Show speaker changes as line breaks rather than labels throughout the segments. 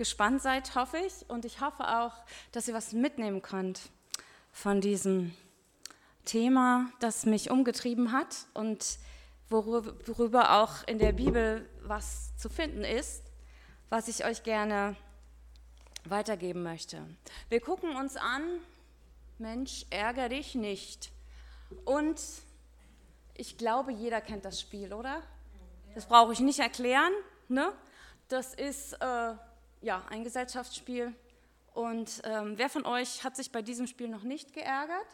gespannt seid, hoffe ich. Und ich hoffe auch, dass ihr was mitnehmen könnt von diesem Thema, das mich umgetrieben hat und worüber auch in der Bibel was zu finden ist, was ich euch gerne weitergeben möchte. Wir gucken uns an, Mensch, ärger dich nicht. Und ich glaube, jeder kennt das Spiel, oder? Das brauche ich nicht erklären, ne? Das ist ein Gesellschaftsspiel. Und wer von euch hat sich bei diesem Spiel noch nicht geärgert?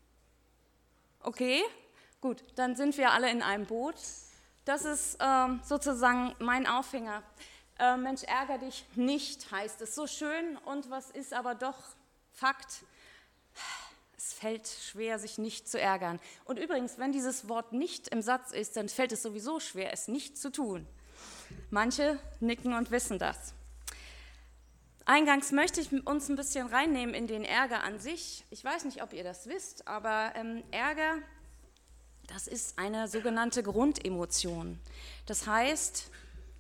Okay, gut, dann sind wir alle in einem Boot. Das ist sozusagen mein Aufhänger. Mensch, ärger dich nicht, heißt es. So schön, und was ist aber doch Fakt? Es fällt schwer, sich nicht zu ärgern. Und übrigens, wenn dieses Wort nicht im Satz ist, dann fällt es sowieso schwer, es nicht zu tun. Manche nicken und wissen das. Eingangs möchte ich uns ein bisschen reinnehmen in den Ärger an sich. Ich weiß nicht, ob ihr das wisst, aber Ärger, das ist eine sogenannte Grundemotion. Das heißt,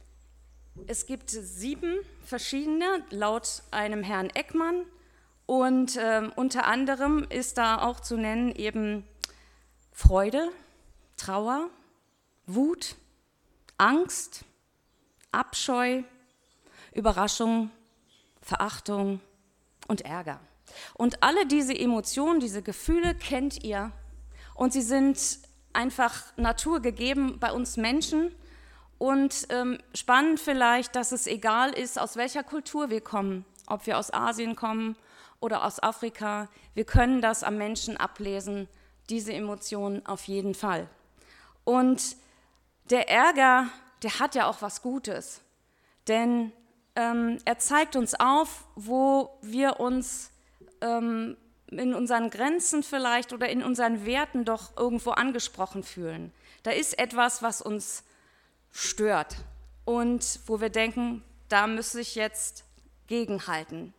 es gibt 7 verschiedene, laut einem Herrn Eckmann. Und unter anderem ist da auch zu nennen eben Freude, Trauer, Wut, Angst, Abscheu, Überraschung, Verachtung und Ärger. Und alle diese Emotionen, diese Gefühle kennt ihr. Und sie sind einfach naturgegeben bei uns Menschen. Und spannend vielleicht, dass es egal ist, aus welcher Kultur wir kommen, ob wir aus Asien kommen oder aus Afrika, wir können das am Menschen ablesen, diese Emotionen auf jeden Fall. Und der Ärger, der hat ja auch was Gutes, denn er zeigt uns auf, wo wir uns in unseren Grenzen vielleicht oder in unseren Werten doch irgendwo angesprochen fühlen. Da ist etwas, was uns stört und wo wir denken, da müsse ich jetzt gegenhalten.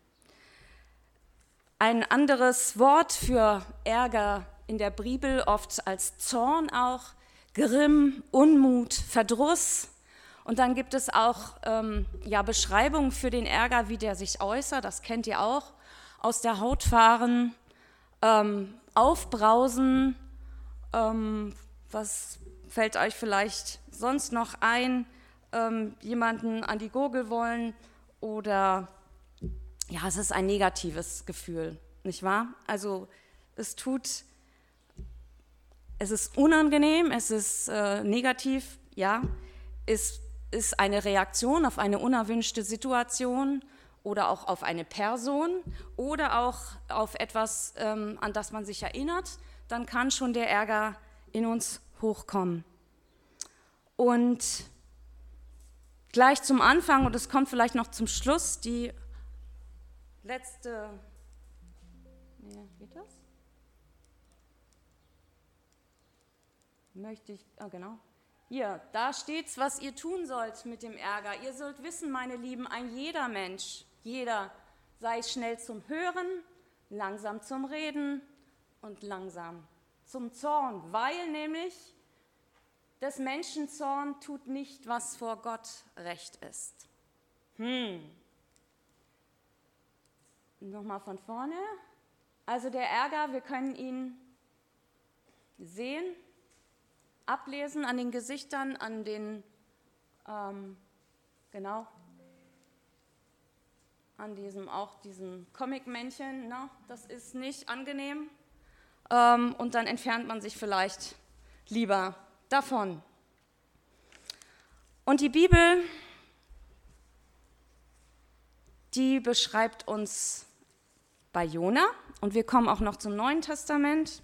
Ein anderes Wort für Ärger in der Bibel, oft als Zorn auch, Grimm, Unmut, Verdruss. Und dann gibt es auch Beschreibungen für den Ärger, wie der sich äußert, das kennt ihr auch, aus der Haut fahren, aufbrausen, was fällt euch vielleicht sonst noch ein, jemanden an die Gurgel wollen oder ja, es ist ein negatives Gefühl, nicht wahr? Also es ist unangenehm, es ist negativ, ja, es ist eine Reaktion auf eine unerwünschte Situation oder auch auf eine Person oder auch auf etwas, an das man sich erinnert, dann kann schon der Ärger in uns hochkommen. Und gleich zum Anfang, und es kommt vielleicht noch zum Schluss, die letzte, geht das? Genau. Hier, da steht's, was ihr tun sollt mit dem Ärger. Ihr sollt wissen, meine Lieben, ein jeder Mensch, jeder, sei schnell zum Hören, langsam zum Reden und langsam zum Zorn, weil nämlich des Menschen Zorn tut nicht, was vor Gott recht ist. Nochmal von vorne. Also der Ärger, wir können ihn sehen, ablesen an den Gesichtern, an den, an diesem Comic-Männchen, ne? Das ist nicht angenehm. Und dann entfernt man sich vielleicht lieber davon. Und die Bibel, die beschreibt uns bei Jona, und wir kommen auch noch zum Neuen Testament,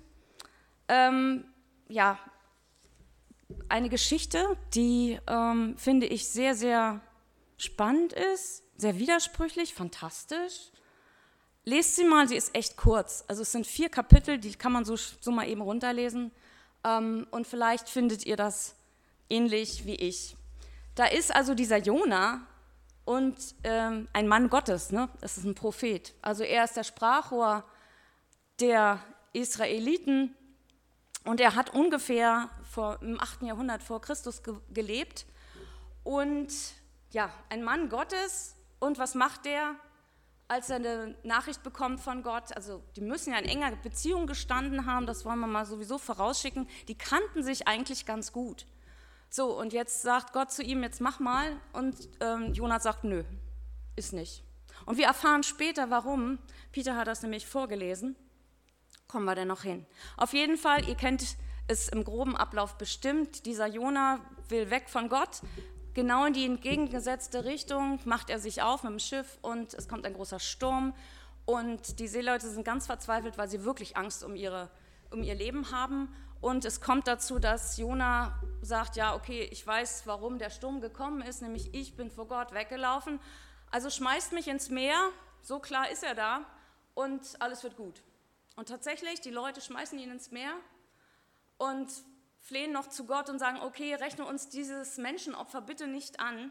eine Geschichte, die, finde ich, sehr, sehr spannend ist, sehr widersprüchlich, fantastisch. Lest sie mal, sie ist echt kurz. Also es sind 4 Kapitel, die kann man so mal eben runterlesen. Und vielleicht findet ihr das ähnlich wie ich. Da ist also dieser Jona und ein Mann Gottes, ne? Das ist ein Prophet. Also er ist der Sprachrohr der Israeliten und er hat ungefähr im 8. Jahrhundert vor Christus gelebt. Und ja, ein Mann Gottes, Und was macht der, als er eine Nachricht bekommt von Gott? Also die müssen ja in enger Beziehung gestanden haben, das wollen wir mal sowieso vorausschicken. Die kannten sich eigentlich ganz gut. So, und jetzt sagt Gott zu ihm, jetzt mach mal. Und Jona sagt, nö, ist nicht. Und wir erfahren später, warum. Peter hat das nämlich vorgelesen. Kommen wir denn noch hin? Auf jeden Fall, ihr kennt es im groben Ablauf bestimmt. Dieser Jona will weg von Gott. Genau in die entgegengesetzte Richtung macht er sich auf mit dem Schiff und es kommt ein großer Sturm. Und die Seeleute sind ganz verzweifelt, weil sie wirklich Angst um ihr Leben haben. Und es kommt dazu, dass Jona sagt, ja, okay, ich weiß, warum der Sturm gekommen ist, nämlich ich bin vor Gott weggelaufen. Also schmeißt mich ins Meer, so klar ist er da und alles wird gut. Und tatsächlich, die Leute schmeißen ihn ins Meer und flehen noch zu Gott und sagen, okay, rechne uns dieses Menschenopfer bitte nicht an.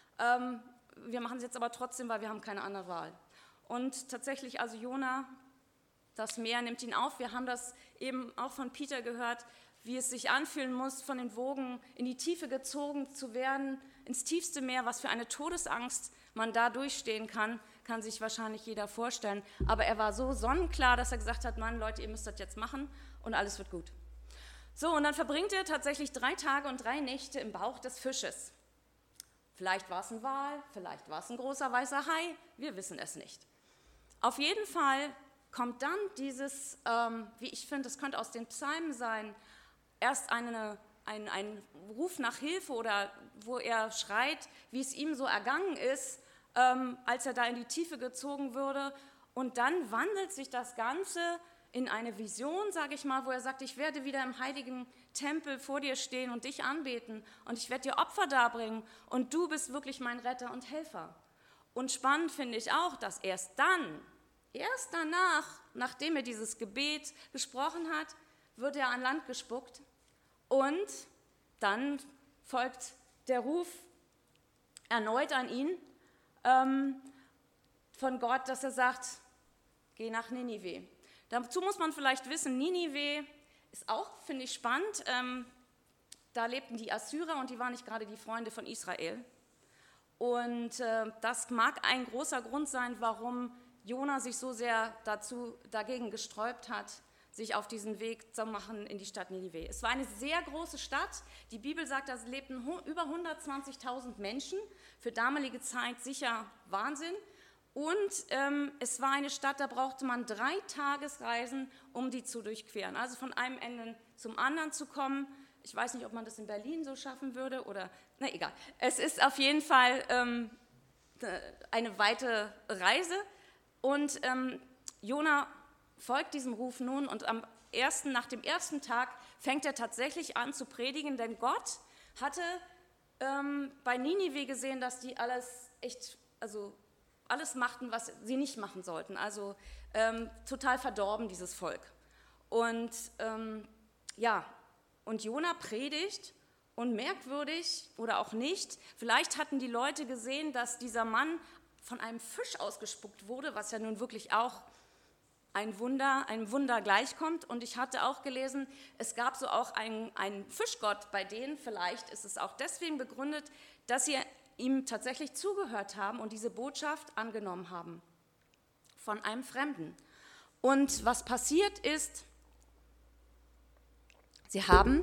Wir machen es jetzt aber trotzdem, weil wir haben keine andere Wahl. Und tatsächlich, also Jona, das Meer nimmt ihn auf. Wir haben das eben auch von Peter gehört, wie es sich anfühlen muss, von den Wogen in die Tiefe gezogen zu werden, ins tiefste Meer. Was für eine Todesangst man da durchstehen kann sich wahrscheinlich jeder vorstellen. Aber er war so sonnenklar, dass er gesagt hat, Mann, Leute, ihr müsst das jetzt machen und alles wird gut. So, und dann verbringt er tatsächlich 3 Tage und 3 Nächte im Bauch des Fisches. Vielleicht war es ein Wal, vielleicht war es ein großer weißer Hai, wir wissen es nicht. Auf jeden Fall kommt dann dieses, wie ich finde, das könnte aus den Psalmen sein, erst ein Ruf nach Hilfe oder wo er schreit, wie es ihm so ergangen ist, als er da in die Tiefe gezogen würde. Und dann wandelt sich das Ganze in eine Vision, sage ich mal, wo er sagt, ich werde wieder im heiligen Tempel vor dir stehen und dich anbeten und ich werde dir Opfer darbringen und du bist wirklich mein Retter und Helfer. Und spannend finde ich auch, dass erst danach, nachdem er dieses Gebet gesprochen hat, wird er an Land gespuckt und dann folgt der Ruf erneut an ihn von Gott, dass er sagt, geh nach Ninive. Dazu muss man vielleicht wissen, Ninive ist auch, finde ich, spannend. Da lebten die Assyrer und die waren nicht gerade die Freunde von Israel. Und das mag ein großer Grund sein, warum Jona sich so sehr dagegen gesträubt hat, sich auf diesen Weg zu machen in die Stadt Ninive. Es war eine sehr große Stadt. Die Bibel sagt, da lebten über 120.000 Menschen. Für damalige Zeit sicher Wahnsinn. Und es war eine Stadt, da brauchte man 3 Tagesreisen, um die zu durchqueren. Also von einem Ende zum anderen zu kommen. Ich weiß nicht, ob man das in Berlin so schaffen würde oder, na egal. Es ist auf jeden Fall eine weite Reise. Und Jona folgt diesem Ruf nun und nach dem ersten Tag fängt er tatsächlich an zu predigen, denn Gott hatte bei Ninive gesehen, dass die alles machten, was sie nicht machen sollten. Also total verdorben, dieses Volk. Und und Jona predigt und merkwürdig oder auch nicht, vielleicht hatten die Leute gesehen, dass dieser Mann von einem Fisch ausgespuckt wurde, was ja nun wirklich auch einem Wunder gleichkommt. Und ich hatte auch gelesen, es gab so auch einen Fischgott bei denen. Vielleicht ist es auch deswegen begründet, dass sie ihm tatsächlich zugehört haben und diese Botschaft angenommen haben von einem Fremden. Und was passiert ist, sie haben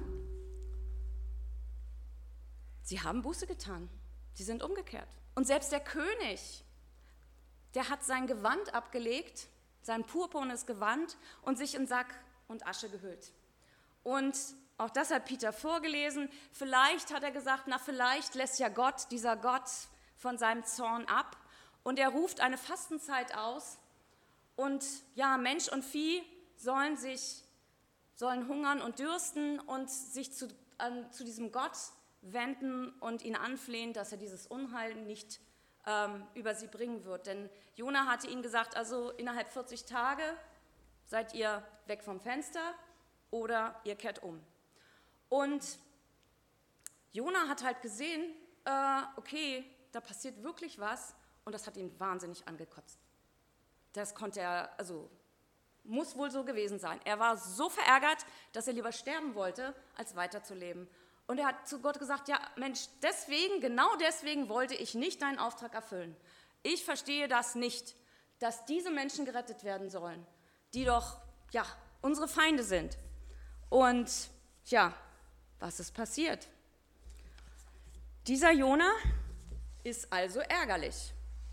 Buße getan. Sie sind umgekehrt. Und selbst der König, der hat sein Gewand abgelegt, sein purpurnes Gewand und sich in Sack und Asche gehüllt. Und auch das hat Peter vorgelesen. Vielleicht hat er gesagt, vielleicht lässt ja dieser Gott von seinem Zorn ab. Und er ruft eine Fastenzeit aus. Und ja, Mensch und Vieh sollen hungern und dürsten und sich zu diesem Gott wenden und ihn anflehen, dass er dieses Unheil nicht über sie bringen wird. Denn Jona hatte ihnen gesagt, also innerhalb 40 Tage seid ihr weg vom Fenster oder ihr kehrt um. Und Jona hat halt gesehen, okay, da passiert wirklich was und das hat ihn wahnsinnig angekotzt. Das muss wohl so gewesen sein. Er war so verärgert, dass er lieber sterben wollte, als weiterzuleben. Und er hat zu Gott gesagt, ja Mensch, genau deswegen wollte ich nicht deinen Auftrag erfüllen. Ich verstehe das nicht, dass diese Menschen gerettet werden sollen, die doch, ja, unsere Feinde sind. Und ja, was ist passiert? Dieser Jona ist also ärgerlich.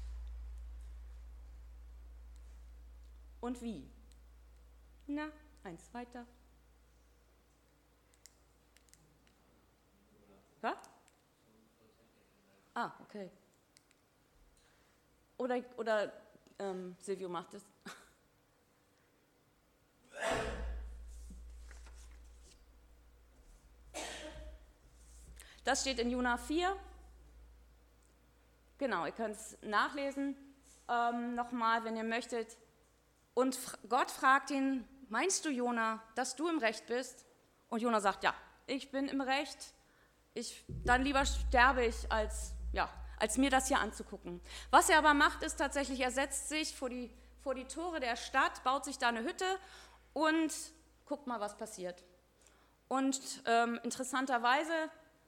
Und wie? Na, eins weiter. Was? Ah, okay. Oder Silvio macht es. Das steht in Jona 4. Genau, ihr könnt es nachlesen nochmal, wenn ihr möchtet. Und Gott fragt ihn, meinst du, Jona, dass du im Recht bist? Und Jona sagt, ja, ich bin im Recht. Dann lieber sterbe ich, als mir das hier anzugucken. Was er aber macht, ist tatsächlich, er setzt sich vor die Tore der Stadt, baut sich da eine Hütte und guckt mal, was passiert. Und interessanterweise,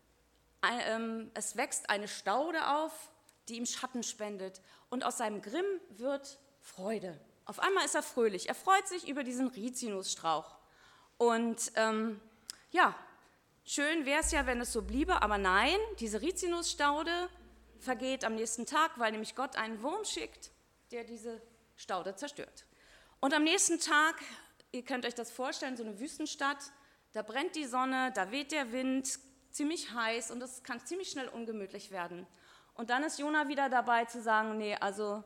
es wächst eine Staude auf, die ihm Schatten spendet. Und aus seinem Grimm wird Freude. Auf einmal ist er fröhlich. Er freut sich über diesen Rizinusstrauch. Und schön wäre es ja, wenn es so bliebe, aber nein, diese Rizinusstaude vergeht am nächsten Tag, weil nämlich Gott einen Wurm schickt, der diese Staude zerstört. Und am nächsten Tag, ihr könnt euch das vorstellen, so eine Wüstenstadt, da brennt die Sonne, da weht der Wind, ziemlich heiß und es kann ziemlich schnell ungemütlich werden. Und dann ist Jona wieder dabei zu sagen, nee, also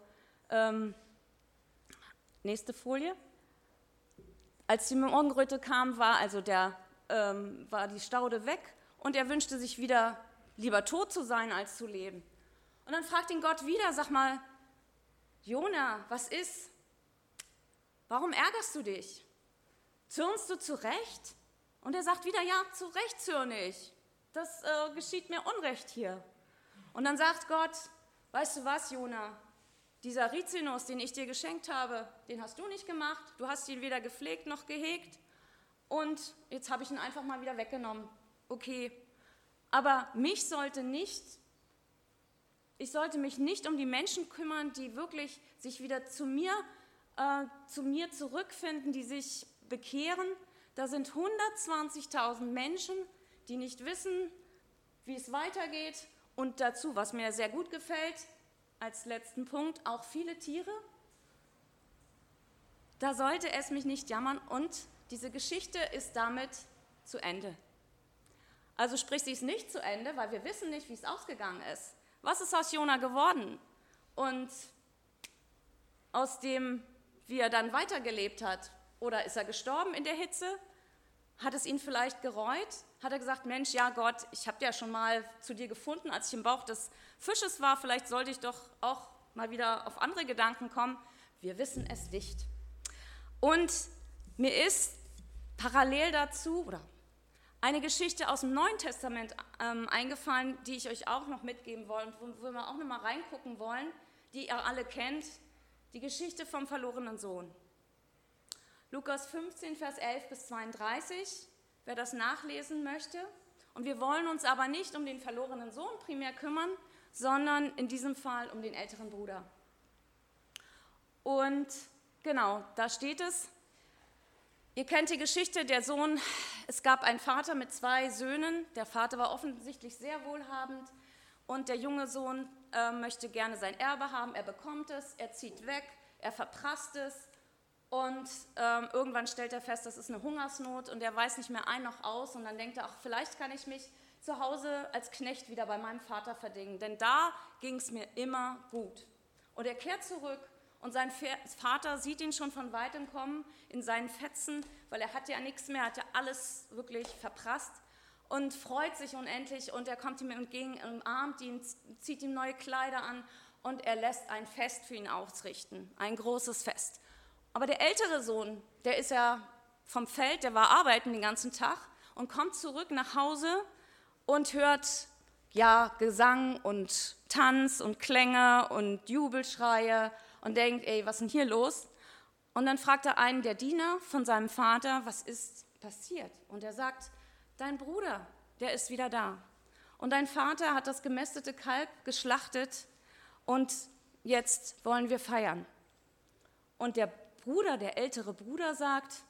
nächste Folie. Als die Morgenröte kam, war die Staude weg und er wünschte sich wieder, lieber tot zu sein, als zu leben. Und dann fragt ihn Gott wieder, sag mal, Jona, was ist? Warum ärgerst du dich? Zürnst du zu Recht? Und er sagt wieder, ja, zu Recht zürne ich. Das geschieht mir Unrecht hier. Und dann sagt Gott, weißt du was, Jona? Dieser Rizinus, den ich dir geschenkt habe, den hast du nicht gemacht. Du hast ihn weder gepflegt noch gehegt. Und jetzt habe ich ihn einfach mal wieder weggenommen. Okay, aber ich sollte mich nicht um die Menschen kümmern, die wirklich sich wieder zu mir zurückfinden, die sich bekehren. Da sind 120.000 Menschen, die nicht wissen, wie es weitergeht. Und dazu, was mir sehr gut gefällt, als letzten Punkt, auch viele Tiere. Da sollte es mich nicht jammern und diese Geschichte ist damit zu Ende. Also sprich, sie ist nicht zu Ende, weil wir wissen nicht, wie es ausgegangen ist. Was ist aus Jona geworden? Und aus dem, wie er dann weitergelebt hat? Oder ist er gestorben in der Hitze? Hat es ihn vielleicht gereut? Hat er gesagt, Mensch, ja Gott, ich habe ja schon mal zu dir gefunden, als ich im Bauch des Fisches war, vielleicht sollte ich doch auch mal wieder auf andere Gedanken kommen. Wir wissen es nicht. Und mir ist parallel dazu eine Geschichte aus dem Neuen Testament eingefallen, die ich euch auch noch mitgeben wollen, wo wir auch noch mal reingucken wollen, die ihr alle kennt, die Geschichte vom verlorenen Sohn. Lukas 15, Vers 11 bis 32, wer das nachlesen möchte. Und wir wollen uns aber nicht um den verlorenen Sohn primär kümmern, sondern in diesem Fall um den älteren Bruder. Und genau, da steht es. Ihr kennt die Geschichte, der Sohn, es gab einen Vater mit 2 Söhnen. Der Vater war offensichtlich sehr wohlhabend und der junge Sohn möchte gerne sein Erbe haben. Er bekommt es, er zieht weg, er verprasst es. Und irgendwann stellt er fest, das ist eine Hungersnot und er weiß nicht mehr ein noch aus. Und dann denkt er, ach, vielleicht kann ich mich zu Hause als Knecht wieder bei meinem Vater verdingen, denn da ging es mir immer gut. Und er kehrt zurück und sein Vater sieht ihn schon von weitem kommen in seinen Fetzen, weil er hat ja nichts mehr, hat ja alles wirklich verprasst und freut sich unendlich und er kommt ihm entgegen, umarmt ihn, zieht ihm neue Kleider an und er lässt ein Fest für ihn ausrichten, ein großes Fest. Aber der ältere Sohn, der ist ja vom Feld, der war arbeiten den ganzen Tag und kommt zurück nach Hause und hört ja Gesang und Tanz und Klänge und Jubelschreie und denkt, ey, was ist denn hier los? Und dann fragt er einen der Diener von seinem Vater, was ist passiert? Und er sagt, dein Bruder, der ist wieder da. Und dein Vater hat das gemästete Kalb geschlachtet und jetzt wollen wir feiern. Und der ältere Bruder sagt,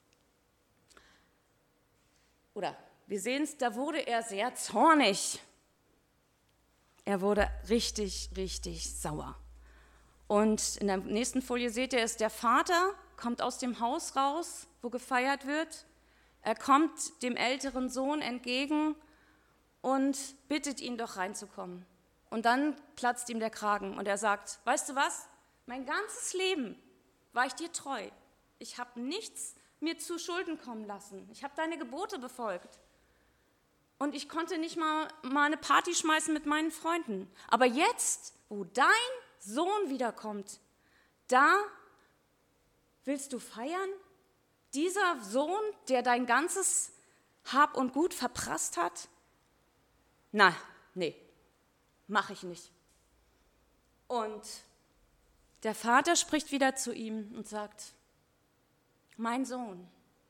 oder wir sehen es, da wurde er sehr zornig. Er wurde richtig, richtig sauer. Und in der nächsten Folie seht ihr es, der Vater kommt aus dem Haus raus, wo gefeiert wird. Er kommt dem älteren Sohn entgegen und bittet ihn doch reinzukommen. Und dann platzt ihm der Kragen und er sagt, weißt du was, mein ganzes Leben war ich dir treu. Ich habe nichts mir zu Schulden kommen lassen. Ich habe deine Gebote befolgt. Und ich konnte nicht mal eine Party schmeißen mit meinen Freunden. Aber jetzt, wo dein Sohn wiederkommt, da willst du feiern? Dieser Sohn, der dein ganzes Hab und Gut verprasst hat? Nee, mache ich nicht. Und der Vater spricht wieder zu ihm und sagt, mein Sohn,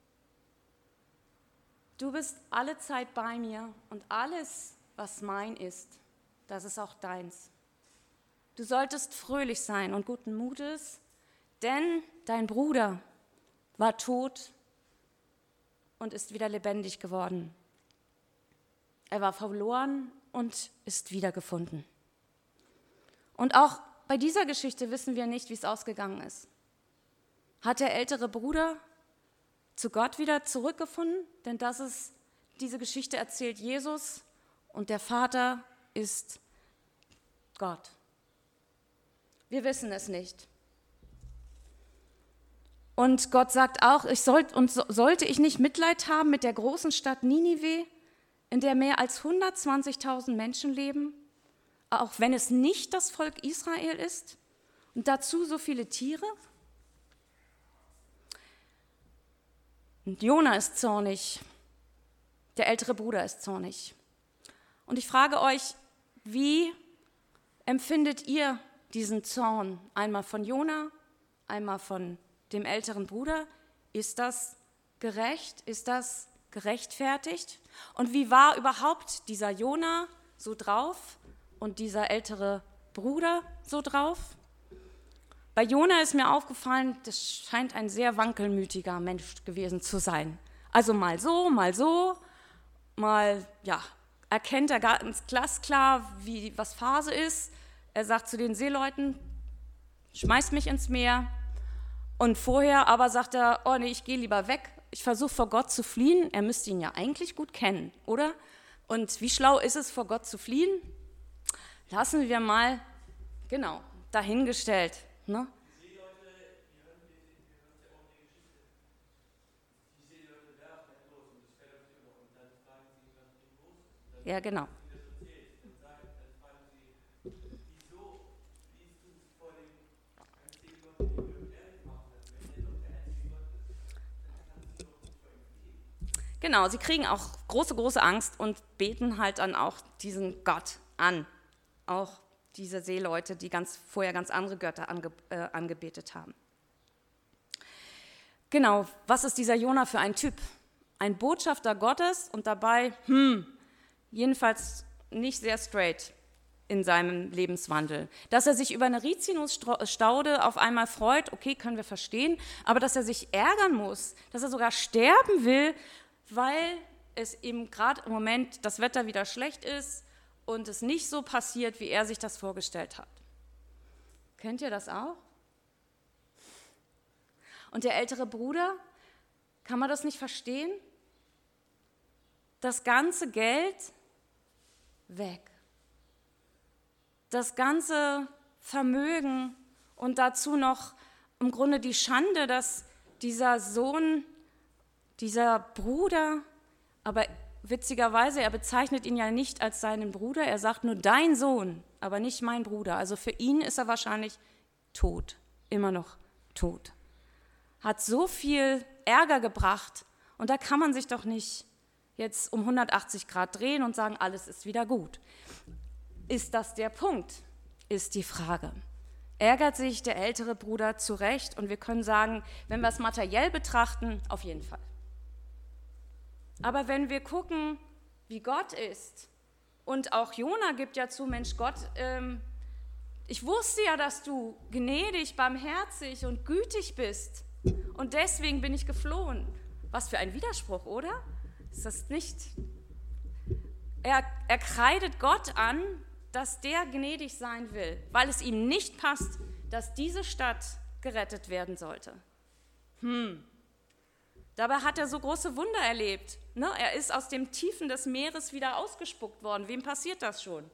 du bist alle Zeit bei mir und alles, was mein ist, das ist auch deins. Du solltest fröhlich sein und guten Mutes, denn dein Bruder war tot und ist wieder lebendig geworden. Er war verloren und ist wiedergefunden. Und auch bei dieser Geschichte wissen wir nicht, wie es ausgegangen ist. Hat der ältere Bruder zu Gott wieder zurückgefunden? Denn diese Geschichte erzählt Jesus und der Vater ist Gott. Wir wissen es nicht. Und Gott sagt auch, sollte ich nicht Mitleid haben mit der großen Stadt Ninive, in der mehr als 120.000 Menschen leben, auch wenn es nicht das Volk Israel ist und dazu so viele Tiere? Und Jona ist zornig, der ältere Bruder ist zornig. Und ich frage euch, wie empfindet ihr diesen Zorn? Einmal von Jona, einmal von dem älteren Bruder. Ist das gerecht? Ist das gerechtfertigt? Und wie war überhaupt dieser Jona so drauf und dieser ältere Bruder so drauf? Bei Jona ist mir aufgefallen, das scheint ein sehr wankelmütiger Mensch gewesen zu sein. Also mal so, mal erkennt er ganz glasklar, was Phase ist. Er sagt zu den Seeleuten, schmeißt mich ins Meer. Und vorher aber sagt er, oh nee, ich gehe lieber weg. Ich versuche vor Gott zu fliehen. Er müsste ihn ja eigentlich gut kennen, oder? Und wie schlau ist es, vor Gott zu fliehen? Lassen wir mal, dahingestellt. Ne?
Die Seeleute, die hören ja auch die Geschichte. Die Seeleute werfen los und das fällt auf die Uhr. Und dann fragen sie, was mit dem los ist.
Ja, genau.
Dann fragen sie, wieso liest du vor dem einzigen Gott, den wir ehrlich machen? Wenn er doch der einzige Gott ist, dann kannst du doch nicht vor ihm fliehen.
Genau, sie kriegen auch große Angst und beten halt dann auch diesen Gott an. Auch diese Seeleute, die vorher ganz andere Götter angebetet haben. Genau, was ist dieser Jona für ein Typ? Ein Botschafter Gottes und dabei, jedenfalls nicht sehr straight in seinem Lebenswandel. Dass er sich über eine Rizinusstaude auf einmal freut, okay, können wir verstehen, aber dass er sich ärgern muss, dass er sogar sterben will, weil es eben gerade im Moment das Wetter wieder schlecht ist, und es nicht so passiert, wie er sich das vorgestellt hat. Kennt ihr das auch? Und der ältere Bruder, kann man das nicht verstehen? Das ganze Geld weg. Das ganze Vermögen und dazu noch im Grunde die Schande, dass dieser Sohn, dieser Bruder, aber witzigerweise, er bezeichnet ihn ja nicht als seinen Bruder, er sagt nur dein Sohn, aber nicht mein Bruder. Also für ihn ist er wahrscheinlich tot, immer noch tot. Hat so viel Ärger gebracht und da kann man sich doch nicht jetzt um 180 Grad drehen und sagen, alles ist wieder gut. Ist das der Punkt, ist die Frage. Ärgert sich der ältere Bruder zu Recht? Und wir können sagen, wenn wir es materiell betrachten, auf jeden Fall. Aber wenn wir gucken, wie Gott ist, und auch Jona gibt ja zu, Mensch, Gott, Ich wusste ja, dass du gnädig, barmherzig und gütig bist. Und deswegen bin ich geflohen. Was für ein Widerspruch, oder? Ist das nicht? Er kreidet Gott an, dass der gnädig sein will, weil es ihm nicht passt, dass diese Stadt gerettet werden sollte. Dabei hat er so große Wunder erlebt. Ne? Er ist aus den Tiefen des Meeres wieder ausgespuckt worden. Wem passiert das schon?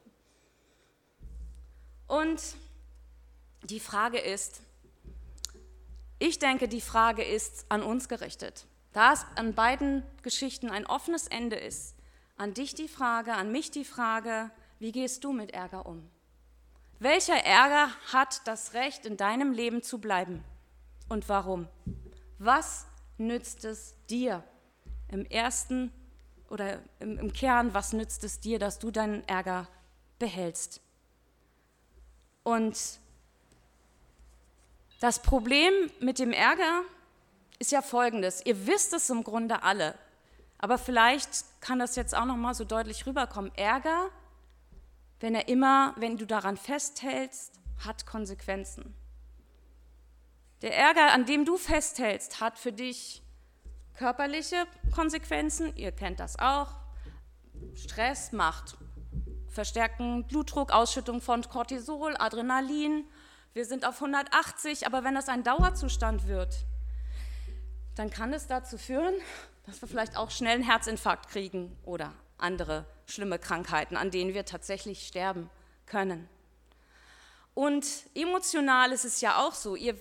Und die Frage ist, ich denke, die Frage ist an uns gerichtet. Da es an beiden Geschichten ein offenes Ende ist, an dich die Frage, an mich die Frage, wie gehst du mit Ärger um? Welcher Ärger hat das Recht, in deinem Leben zu bleiben? Und warum? Was nützt es dir? Im ersten oder im Kern, was nützt es dir, dass du deinen Ärger behältst? Und das Problem mit dem Ärger ist ja folgendes. Ihr wisst es im Grunde alle, aber vielleicht kann das jetzt auch noch mal so deutlich rüberkommen. Ärger, wenn du daran festhältst, hat Konsequenzen. Der Ärger, an dem du festhältst, hat für dich körperliche Konsequenzen. Ihr kennt das auch. Stress macht verstärkten Blutdruck, Ausschüttung von Cortisol, Adrenalin. Wir sind auf 180, aber wenn das ein Dauerzustand wird, dann kann es dazu führen, dass wir vielleicht auch schnell einen Herzinfarkt kriegen oder andere schlimme Krankheiten, an denen wir tatsächlich sterben können. Und emotional ist es ja auch so, ihr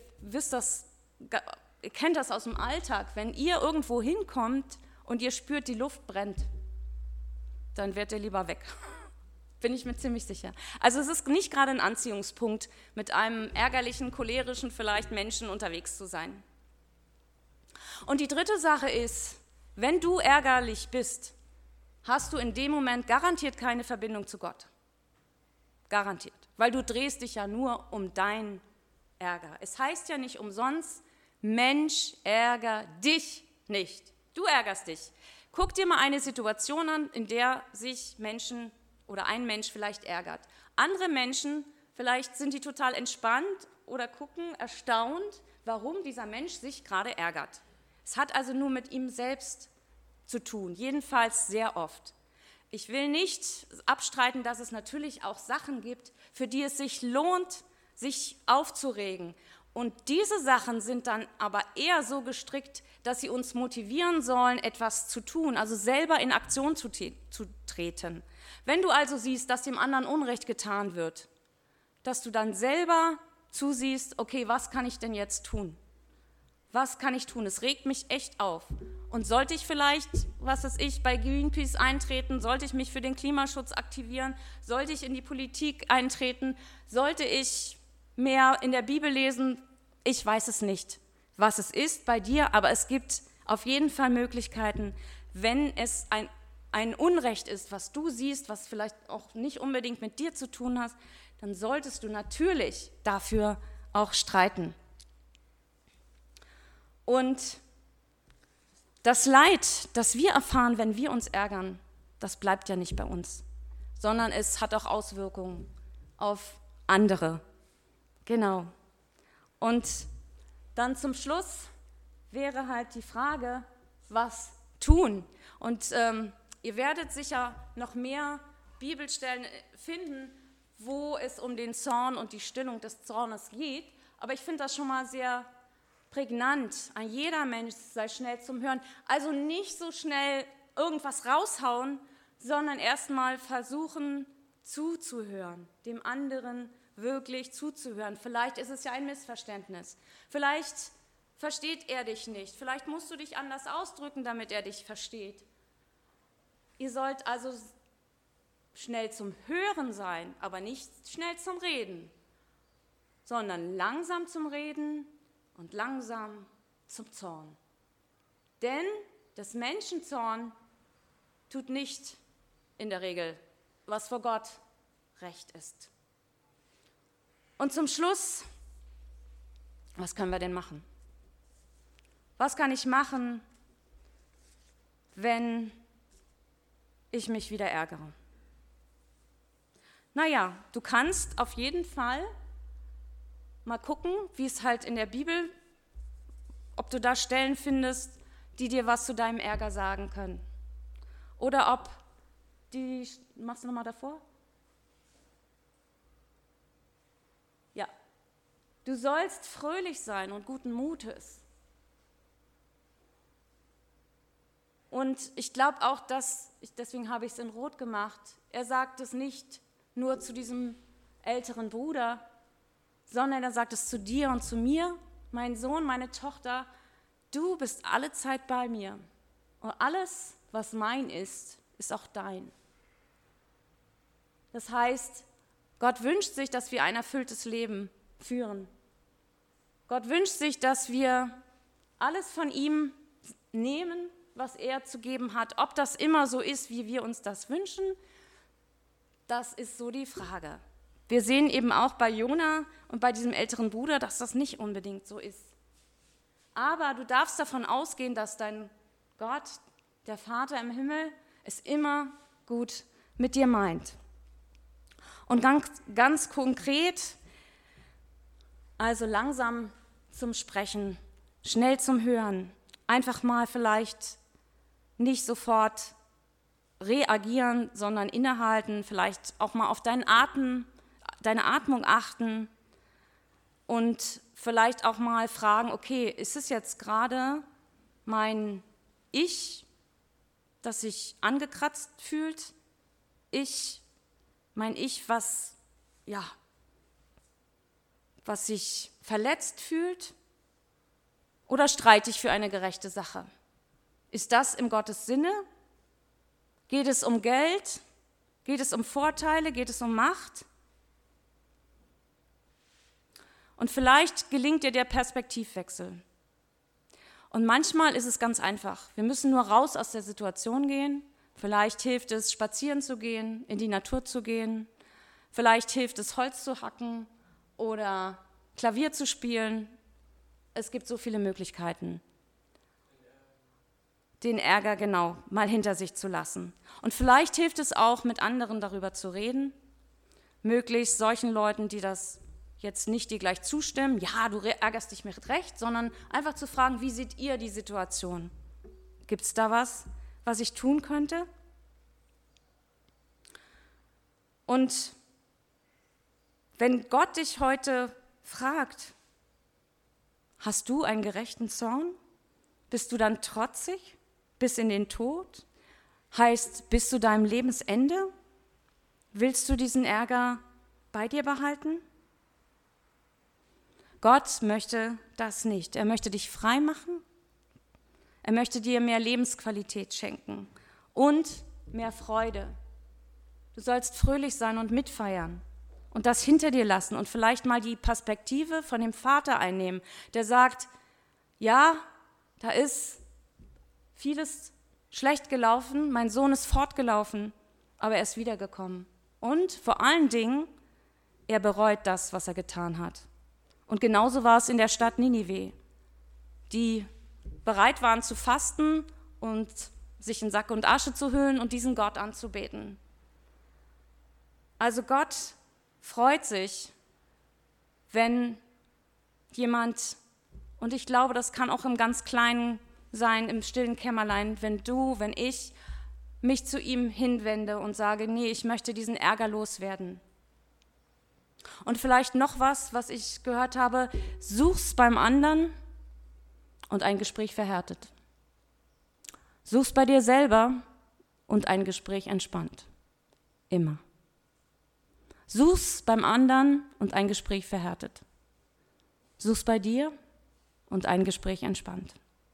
kennt das aus dem Alltag, wenn ihr irgendwo hinkommt und ihr spürt, die Luft brennt, dann werdet ihr lieber weg. Bin ich mir ziemlich sicher. Also es ist nicht gerade ein Anziehungspunkt, mit einem ärgerlichen, cholerischen vielleicht Menschen unterwegs zu sein. Und die dritte Sache ist, wenn du ärgerlich bist, hast du in dem Moment garantiert keine Verbindung zu Gott. Garantiert. Weil du drehst dich ja nur um deinen Ärger. Es heißt ja nicht umsonst, Mensch, ärger dich nicht. Du ärgerst dich. Guck dir mal eine Situation an, in der sich Menschen oder ein Mensch vielleicht ärgert. Andere Menschen, vielleicht sind die total entspannt oder gucken erstaunt, warum dieser Mensch sich gerade ärgert. Es hat also nur mit ihm selbst zu tun, jedenfalls sehr oft. Ich will nicht abstreiten, dass es natürlich auch Sachen gibt, für die es sich lohnt, sich aufzuregen. Und diese Sachen sind dann aber eher so gestrickt, dass sie uns motivieren sollen, etwas zu tun, also selber in Aktion zu treten. Wenn du also siehst, dass dem anderen Unrecht getan wird, dass du dann selber zusiehst, okay, was kann ich denn jetzt tun? Was kann ich tun? Es regt mich echt auf. Und sollte ich vielleicht, bei Greenpeace eintreten? Sollte ich mich für den Klimaschutz aktivieren? Sollte ich in die Politik eintreten? Sollte ich mehr in der Bibel lesen? Ich weiß es nicht, was es ist bei dir, aber es gibt auf jeden Fall Möglichkeiten, wenn es ein Unrecht ist, was du siehst, was vielleicht auch nicht unbedingt mit dir zu tun hat, dann solltest du natürlich dafür auch streiten. Und das Leid, das wir erfahren, wenn wir uns ärgern, das bleibt ja nicht bei uns, sondern es hat auch Auswirkungen auf andere. Genau. Und dann zum Schluss wäre halt die Frage, was tun? Und ihr werdet sicher noch mehr Bibelstellen finden, wo es um den Zorn und die Stillung des Zornes geht. Aber ich finde das schon mal sehr prägnant. Ein jeder Mensch sei schnell zum Hören. Also nicht so schnell irgendwas raushauen, sondern erstmal versuchen zuzuhören, dem anderen wirklich zuzuhören. Vielleicht ist es ja ein Missverständnis. Vielleicht versteht er dich nicht. Vielleicht musst du dich anders ausdrücken, damit er dich versteht. Ihr sollt also schnell zum Hören sein, aber nicht schnell zum Reden, sondern langsam zum Reden und langsam zum Zorn. Denn des Menschen Zorn tut nicht in der Regel, was vor Gott recht ist. Und zum Schluss, was können wir denn machen? Was kann ich machen, wenn ich mich wieder ärgere? Naja, du kannst auf jeden Fall mal gucken, wie es halt in der Bibel, ob du da Stellen findest, die dir was zu deinem Ärger sagen können. Oder ob machst du nochmal davor? Ja. Du sollst fröhlich sein und guten Mutes. Und ich glaube auch, deswegen habe ich es in Rot gemacht, er sagt es nicht nur zu diesem älteren Bruder, sondern er sagt es zu dir und zu mir, mein Sohn, meine Tochter, du bist alle Zeit bei mir. Und alles, was mein ist auch dein. Das heißt, Gott wünscht sich, dass wir ein erfülltes Leben führen. Gott wünscht sich, dass wir alles von ihm nehmen, was er zu geben hat. Ob das immer so ist, wie wir uns das wünschen, das ist so die Frage. Wir sehen eben auch bei Jona und bei diesem älteren Bruder, dass das nicht unbedingt so ist. Aber du darfst davon ausgehen, dass dein Gott, der Vater im Himmel, es immer gut mit dir meint. Und ganz konkret, also langsam zum Sprechen, schnell zum Hören, einfach mal vielleicht nicht sofort reagieren, sondern innehalten, vielleicht auch mal auf deine Atmung achten und vielleicht auch mal fragen, okay, ist es jetzt gerade mein Ich, das sich angekratzt fühlt, mein Ich, was sich verletzt fühlt, oder streite ich für eine gerechte Sache? Ist das im Gottes Sinne? Geht es um Geld? Geht es um Vorteile? Geht es um Macht? Und vielleicht gelingt dir der Perspektivwechsel. Und manchmal ist es ganz einfach. Wir müssen nur raus aus der Situation gehen. Vielleicht hilft es, spazieren zu gehen, in die Natur zu gehen. Vielleicht hilft es, Holz zu hacken oder Klavier zu spielen. Es gibt so viele Möglichkeiten, den Ärger mal hinter sich zu lassen. Und vielleicht hilft es auch, mit anderen darüber zu reden, möglichst solchen Leuten, die das jetzt nicht dir gleich zustimmen, ja, du ärgerst dich mit Recht, sondern einfach zu fragen, wie seht ihr die Situation? Gibt es da was ich tun könnte? Und wenn Gott dich heute fragt, hast du einen gerechten Zorn? Bist du dann trotzig bis in den Tod? Heißt, bis zu deinem Lebensende? Willst du diesen Ärger bei dir behalten? Gott möchte das nicht. Er möchte dich frei machen. Er möchte dir mehr Lebensqualität schenken und mehr Freude. Du sollst fröhlich sein und mitfeiern und das hinter dir lassen und vielleicht mal die Perspektive von dem Vater einnehmen, der sagt, ja, da ist vieles schlecht gelaufen, mein Sohn ist fortgelaufen, aber er ist wiedergekommen. Und vor allen Dingen, er bereut das, was er getan hat. Und genauso war es in der Stadt Ninive, die bereit waren zu fasten und sich in Sack und Asche zu hüllen und diesen Gott anzubeten. Also Gott freut sich, wenn jemand, und ich glaube, das kann auch im ganz Kleinen sein, im stillen Kämmerlein, wenn ich mich zu ihm hinwende und sage, nee, ich möchte diesen Ärger loswerden. Und vielleicht noch was ich gehört habe, such's beim anderen und ein Gespräch verhärtet. Such's bei dir selber und ein Gespräch entspannt. Immer. Such's beim anderen und ein Gespräch verhärtet. Such's bei dir und ein Gespräch entspannt.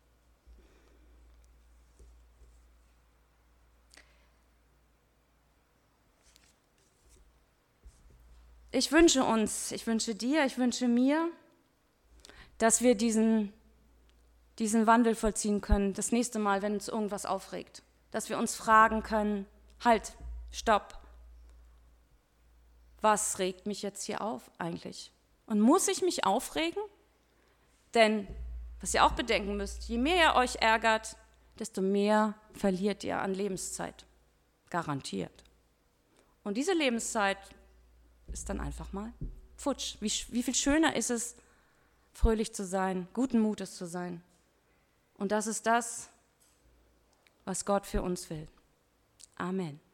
Ich wünsche uns, ich wünsche dir, ich wünsche mir, dass wir diesen Wandel vollziehen können, das nächste Mal, wenn uns irgendwas aufregt. Dass wir uns fragen können, halt, stopp, was regt mich jetzt hier auf eigentlich? Und muss ich mich aufregen? Denn, was ihr auch bedenken müsst, je mehr ihr euch ärgert, desto mehr verliert ihr an Lebenszeit. Garantiert. Und diese Lebenszeit ist dann einfach mal futsch. Wie viel schöner ist es, fröhlich zu sein, guten Mutes zu sein. Und das ist das, was Gott für uns will. Amen.